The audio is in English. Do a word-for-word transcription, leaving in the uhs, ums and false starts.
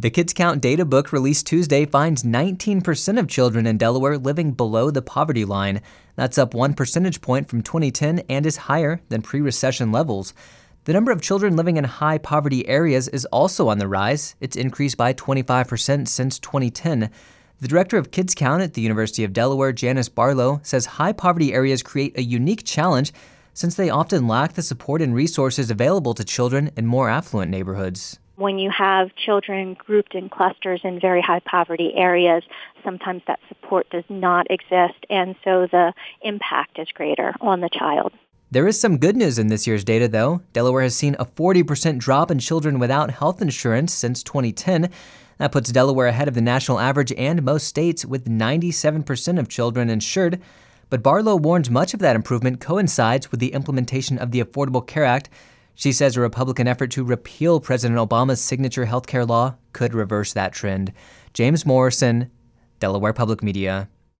The Kids Count data book released Tuesday finds nineteen percent of children in Delaware living below the poverty line. That's up one percentage point from twenty ten and is higher than pre-recession levels. The number of children living in high poverty areas is also on the rise. It's increased by twenty-five percent since twenty ten. The director of Kids Count at the University of Delaware, Janice Barlow, says high poverty areas create a unique challenge since they often lack the support and resources available to children in more affluent neighborhoods. When you have children grouped in clusters in very high poverty areas, sometimes that support does not exist, and so the impact is greater on the child. There is some good news in this year's data, though. Delaware has seen a forty percent drop in children without health insurance since twenty ten. That puts Delaware ahead of the national average and most states, with ninety-seven percent of children insured. But Barlow warns much of that improvement coincides with the implementation of the Affordable Care Act. She says a Republican effort to repeal President Obama's signature health care law could reverse that trend. James Morrison, Delaware Public Media.